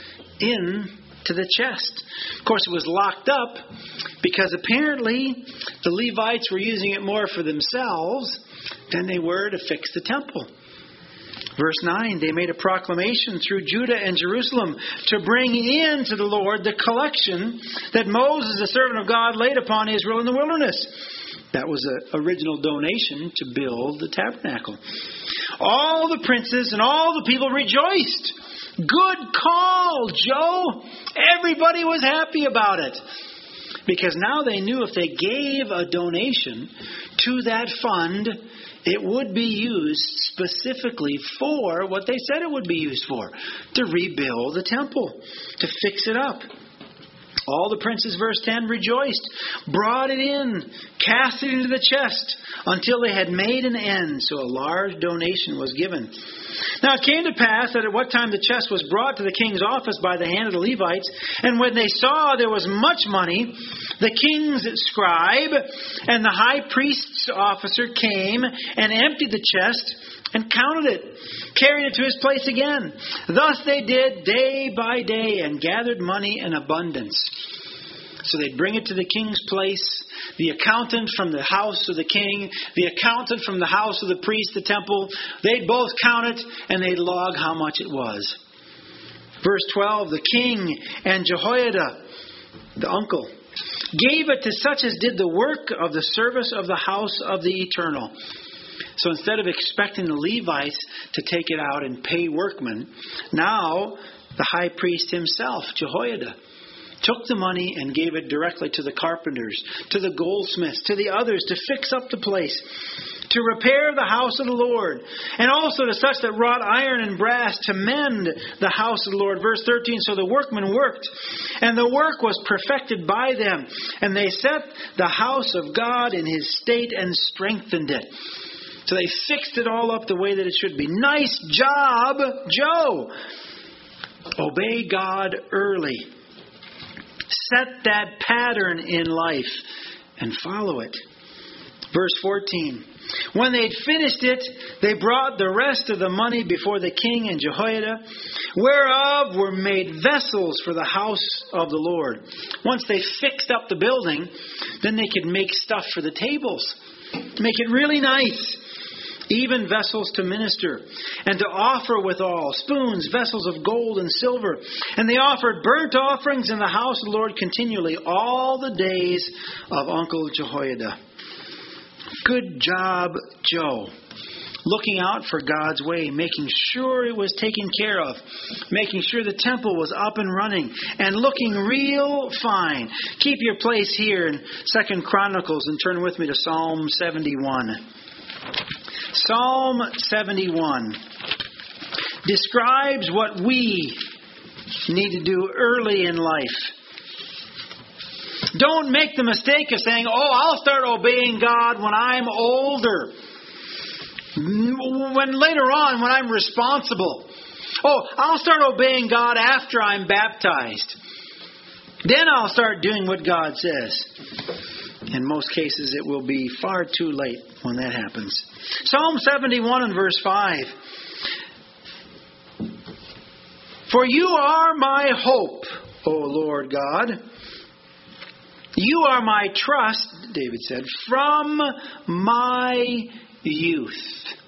into the chest. Of course, it was locked up because apparently the Levites were using it more for themselves than they were to fix the temple. Verse 9, "They made a proclamation through Judah and Jerusalem to bring in to the Lord the collection that Moses, the servant of God, laid upon Israel in the wilderness." That was an original donation to build the tabernacle. "All the princes and all the people rejoiced." Good call, Joe. Everybody was happy about it. Because now they knew if they gave a donation to that fund, it would be used specifically for what they said it would be used for. To rebuild the temple. To fix it up. All the princes, verse 10, rejoiced, brought it in, cast it into the chest, until they had made an end. So a large donation was given. Now it came to pass that at what time the chest was brought to the king's office by the hand of the Levites, and when they saw there was much money, the king's scribe and the high priest's officer came and emptied the chest and counted it, carried it to his place again. Thus they did day by day and gathered money in abundance. So they'd bring it to the king's place, the accountant from the house of the king, the accountant from the house of the priest, the temple. They'd both count it and they'd log how much it was. Verse 12, "The king and Jehoiada, the uncle, gave it to such as did the work of the service of the house of the Eternal." So instead of expecting the Levites to take it out and pay workmen, now the high priest himself, Jehoiada, took the money and gave it directly to the carpenters, to the goldsmiths, to the others to fix up the place, to repair the house of the Lord, and also to such that wrought iron and brass to mend the house of the Lord. Verse 13, "So the workmen worked, and the work was perfected by them, and they set the house of God in his state and strengthened it." So they fixed it all up the way that it should be. Nice job, Joe. Obey God early. Set that pattern in life and follow it. Verse 14. "When they'd finished it, they brought the rest of the money before the king and Jehoiada, whereof were made vessels for the house of the Lord." Once they fixed up the building, then they could make stuff for the tables. Make it really nice. Even vessels to minister, and to offer withal, spoons, vessels of gold and silver. And they offered burnt offerings in the house of the Lord continually all the days of Uncle Jehoiada. Good job, Joe. Looking out for God's way, making sure it was taken care of, making sure the temple was up and running, and looking real fine. Keep your place here in 2 Chronicles and turn with me to Psalm 71. Psalm 71 describes what we need to do early in life. Don't make the mistake of saying, I'll start obeying God when I'm older. When later on, when I'm responsible. I'll start obeying God after I'm baptized. Then I'll start doing what God says. In most cases, it will be far too late when that happens. Psalm 71 and verse 5. For you are my hope, O Lord God. You are my trust, David said, from my youth.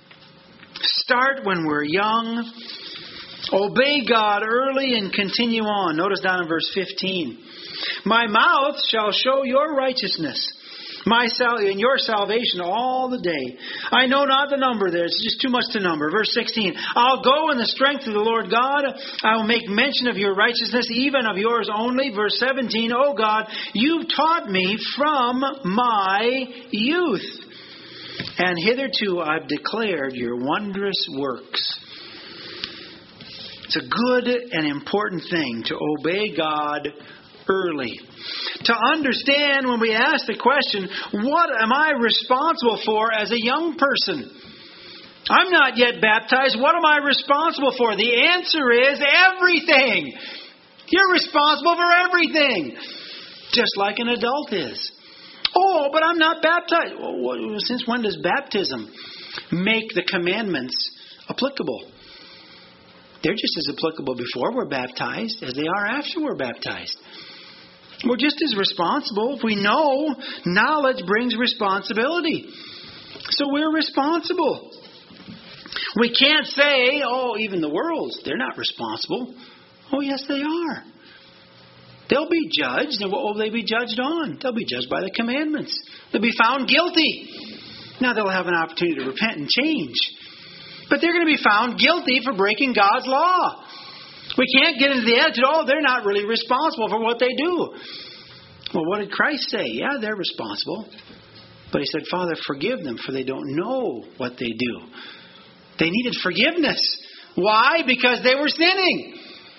Start when we're young. Obey God early and continue on. Notice down in verse 15. My mouth shall show your righteousness, and your salvation all the day. I know not the number there. It's just too much to number. Verse 16. I'll go in the strength of the Lord God. I will make mention of your righteousness, even of yours only. Verse 17. O God, you've taught me from my youth, and hitherto I've declared your wondrous works. It's a good and important thing to obey God early. To understand when we ask the question, what am I responsible for as a young person? I'm not yet baptized. What am I responsible for? The answer is everything. You're responsible for everything. Just like an adult is. Oh, but I'm not baptized. Well, since when does baptism make the commandments applicable? They're just as applicable before we're baptized as they are after we're baptized. We're just as responsible. If we know, knowledge brings responsibility. So we're responsible. We can't say, oh, even the world, they're not responsible. Oh, yes, they are. They'll be judged. And what will they be judged on? They'll be judged by the commandments. They'll be found guilty. Now they'll have an opportunity to repent and change. But they're going to be found guilty for breaking God's law. We can't get into the attitude, oh, they're not really responsible for what they do. Well, what did Christ say? Yeah, they're responsible. But He said, Father, forgive them, for they don't know what they do. They needed forgiveness. Why? Because they were sinning.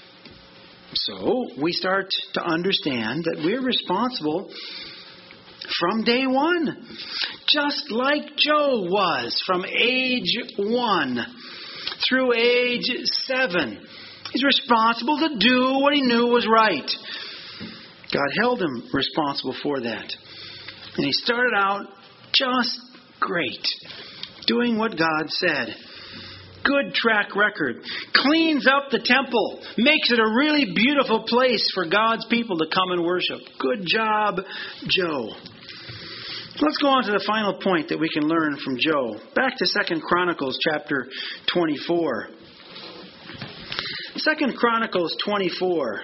So we start to understand that we're responsible from day one. Just like Joe was from age 1 through age 7. He's responsible to do what he knew was right. God held him responsible for that. And he started out just great, doing what God said. Good track record. Cleans up the temple. Makes it a really beautiful place for God's people to come and worship. Good job, Joe. Let's go on to the final point that we can learn from Joe. Back to 2 Chronicles chapter 24. 2 Chronicles 24.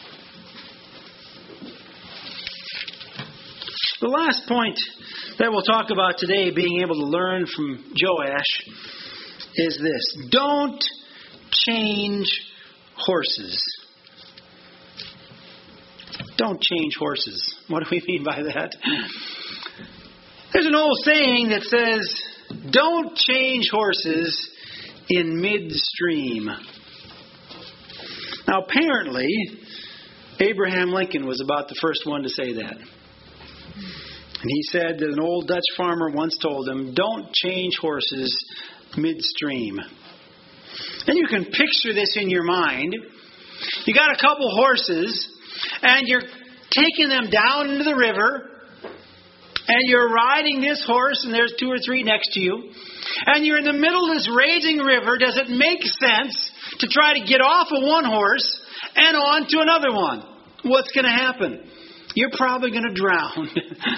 The last point that we'll talk about today, being able to learn from Joash, is this. Don't change horses. Don't change horses. What do we mean by that? There's an old saying that says, don't change horses in midstream. Now, apparently, Abraham Lincoln was about the first one to say that. And he said that an old Dutch farmer once told him, don't change horses midstream. And you can picture this in your mind. You got a couple horses, and you're taking them down into the river, and you're riding this horse, and there's 2 or 3 next to you, and you're in the middle of this raging river. Does it make sense to try to get off of one horse and on to another one? What's going to happen? You're probably going to drown.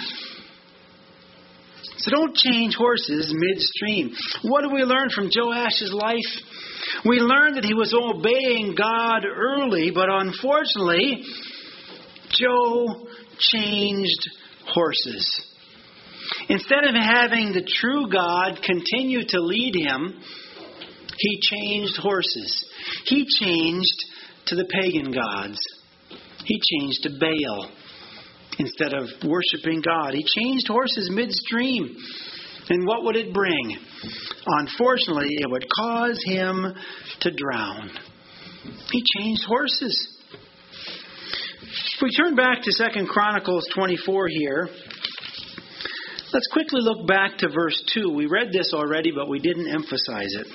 So don't change horses midstream. What do we learn from Joash's life? We learn that he was obeying God early, but unfortunately, Joe changed horses. Instead of having the true God continue to lead him, he changed horses. He changed to the pagan gods. He changed to Baal instead of worshiping God. He changed horses midstream. And what would it bring? Unfortunately, it would cause him to drown. He changed horses. If we turn back to 2 Chronicles 24 here, let's quickly look back to verse 2. We read this already, but we didn't emphasize it.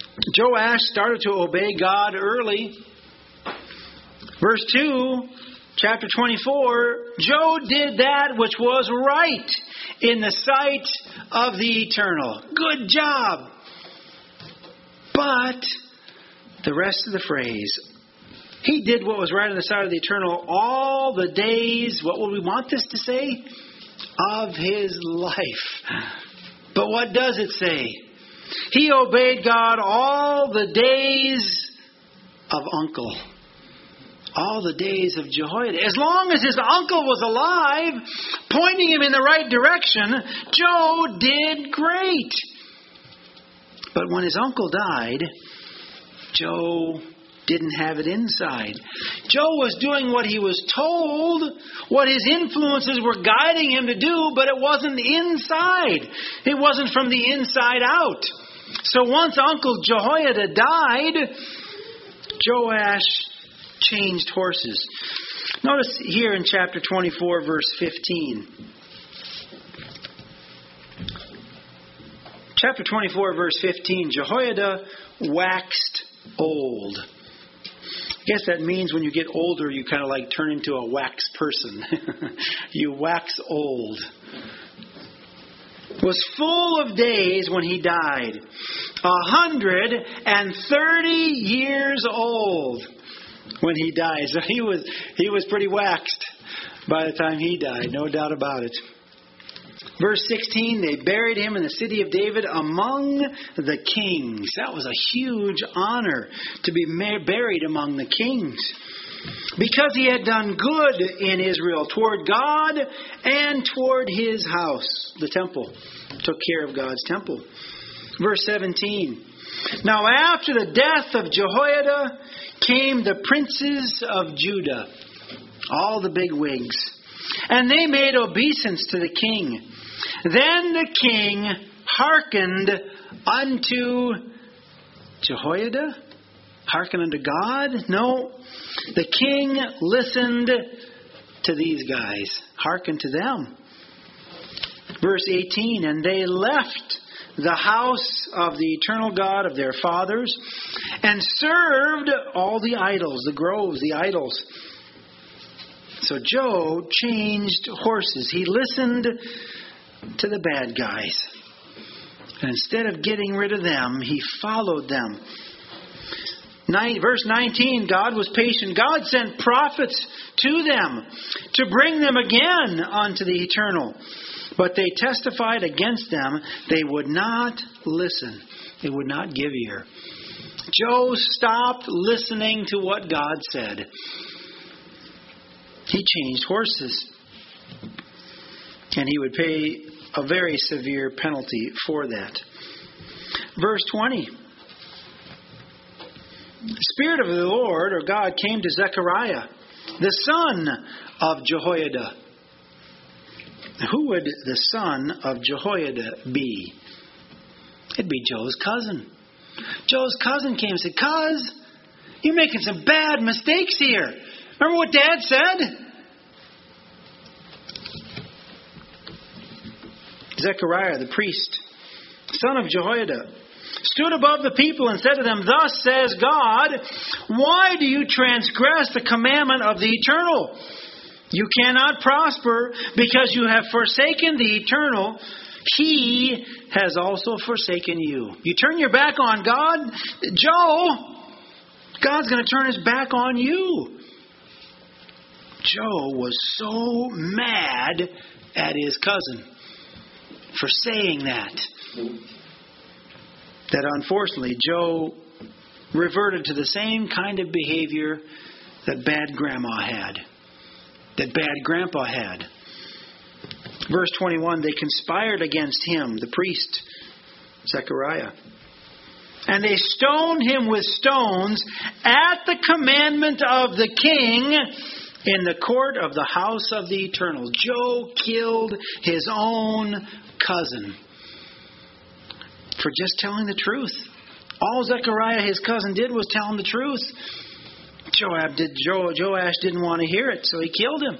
Joash started to obey God early. Verse 2, Chapter 24, Joe did that which was right in the sight of the Eternal. Good job. But the rest of the phrase, he did what was right in the sight of the Eternal all the days, what would we want this to say? Of his life. But what does it say? He obeyed God all the days of uncle. All the days of Jehoiada. As long as his uncle was alive, pointing him in the right direction, Joe did great. But when his uncle died, Joe didn't have it inside. Joe was doing what he was told, what his influences were guiding him to do, but it wasn't inside. It wasn't from the inside out. So once Uncle Jehoiada died, Joash changed horses. Notice here in chapter 24, verse 15. Chapter 24, verse 15. Jehoiada waxed old. I guess that means when you get older, you kind of like turn into a wax person. You wax old. Was full of days when he died. 130 years old when he died. So he was pretty waxed by the time he died, no doubt about it. Verse 16, they buried him in the city of David among the kings. That was a huge honor to be buried among the kings. Because he had done good in Israel toward God and toward his house, the temple. Took care of God's temple. Verse 17. Now after the death of Jehoiada came the princes of Judah, all the big wigs, and they made obeisance to the king. Then the king hearkened unto Jehoiada? Hearken unto God? No. The king listened to these guys. Hearken to them. Verse 18, and they left the house of the eternal God of their fathers and served all the idols, the groves, the idols. So Joe changed horses. He listened to the bad guys. And instead of getting rid of them, he followed them. Verse 19, God was patient. God sent prophets to them to bring them again unto the eternal. But they testified against them. They would not listen. They would not give ear. Joe stopped listening to what God said. He changed horses. And he would pay a very severe penalty for that. Verse 20. The Spirit of the Lord, or God, came to Zechariah, the son of Jehoiada. Who would the son of Jehoiada be? It'd be Joe's cousin. Joe's cousin came and said, "Cuz, you're making some bad mistakes here. Remember what Dad said?" Zechariah, the priest, son of Jehoiada, stood above the people and said to them, "Thus says God, why do you transgress the commandment of the Eternal? You cannot prosper because you have forsaken the Eternal. He has also forsaken you." You turn your back on God, Joe, God's going to turn his back on you. Joe was so mad at his cousin for saying that unfortunately Joe reverted to the same kind of behavior that bad grandma had, that bad grandpa had. Verse 21, they conspired against him, the priest, Zechariah. And they stoned him with stones at the commandment of the king in the court of the house of the Eternal. Joe killed his own cousin for just telling the truth. All Zechariah, his cousin, did was tell him the truth. Joash didn't want to hear it, so he killed him.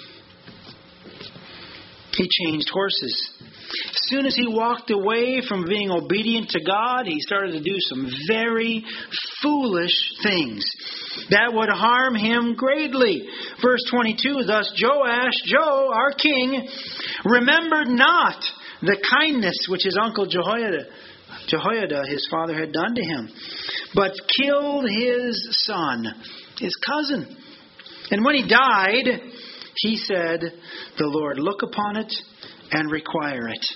He changed horses. As soon as he walked away from being obedient to God, he started to do some very foolish things. that would harm him greatly. Verse 22, thus Joash, our king, remembered not the kindness which his uncle Jehoiada, his father, had done to him, but killed his son, his cousin. And when he died, he said, the Lord look upon it and require it.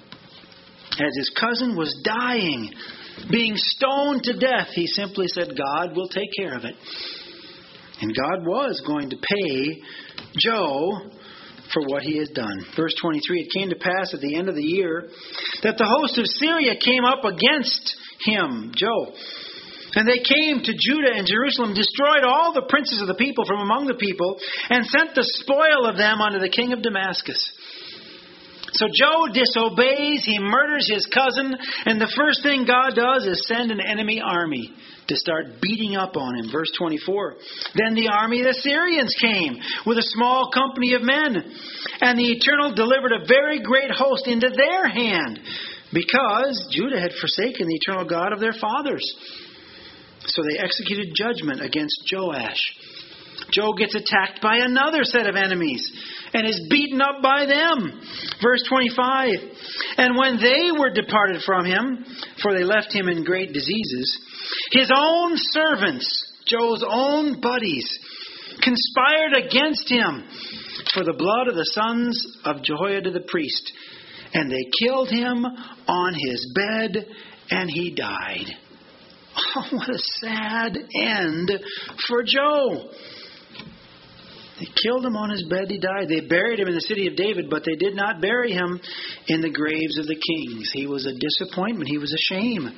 As his cousin was dying, being stoned to death, he simply said, God will take care of it. And God was going to pay Joe for what he has done. Verse 23, it came to pass at the end of the year that the host of Syria came up against him, Joe. And they came to Judah and Jerusalem, destroyed all the princes of the people from among the people, and sent the spoil of them unto the king of Damascus. So Joe disobeys, he murders his cousin, and the first thing God does is send an enemy army to start beating up on him. Verse 24. Then the army of the Syrians came with a small company of men, and the Eternal delivered a very great host into their hand, because Judah had forsaken the eternal God of their fathers. So they executed judgment against Joash. Joe gets attacked by another set of enemies and is beaten up by them. Verse 25. And when they were departed from him, for they left him in great diseases, his own servants, Joe's own buddies, conspired against him for the blood of the sons of Jehoiada the priest. And they killed him on his bed, and he died. Oh, what a sad end for Joe. They killed him on his bed, he died. They buried him in the city of David, but they did not bury him in the graves of the kings. He was a disappointment. He was a shame.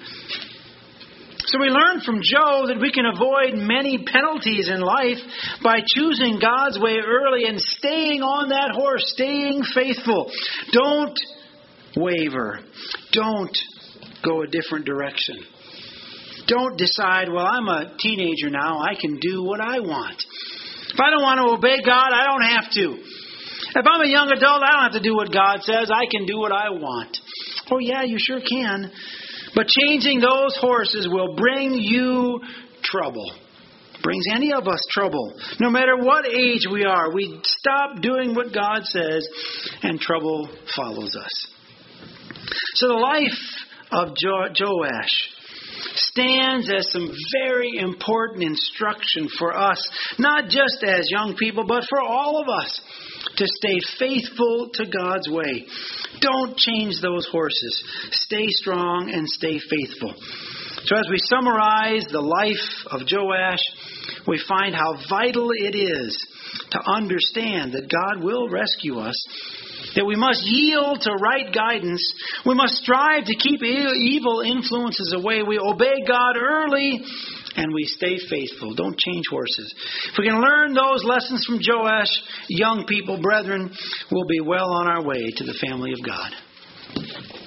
So we learn from Joe that we can avoid many penalties in life by choosing God's way early and staying on that horse, staying faithful. Don't waver. Don't go a different direction. Don't decide, well, I'm a teenager now, I can do what I want. If I don't want to obey God, I don't have to. If I'm a young adult, I don't have to do what God says. I can do what I want. Oh, yeah, you sure can. But changing those horses will bring you trouble. Brings any of us trouble. No matter what age we are, we stop doing what God says, and trouble follows us. So the life of Joash stands as some very important instruction for us, not just as young people, but for all of us, to stay faithful to God's way. Don't change those horses. Stay strong and stay faithful. So as we summarize the life of Joash, we find how vital it is to understand that God will rescue us, that we must yield to right guidance. We must strive to keep evil influences away. We obey God early and we stay faithful. Don't change horses. If we can learn those lessons from Joash, young people, brethren, we'll be well on our way to the family of God.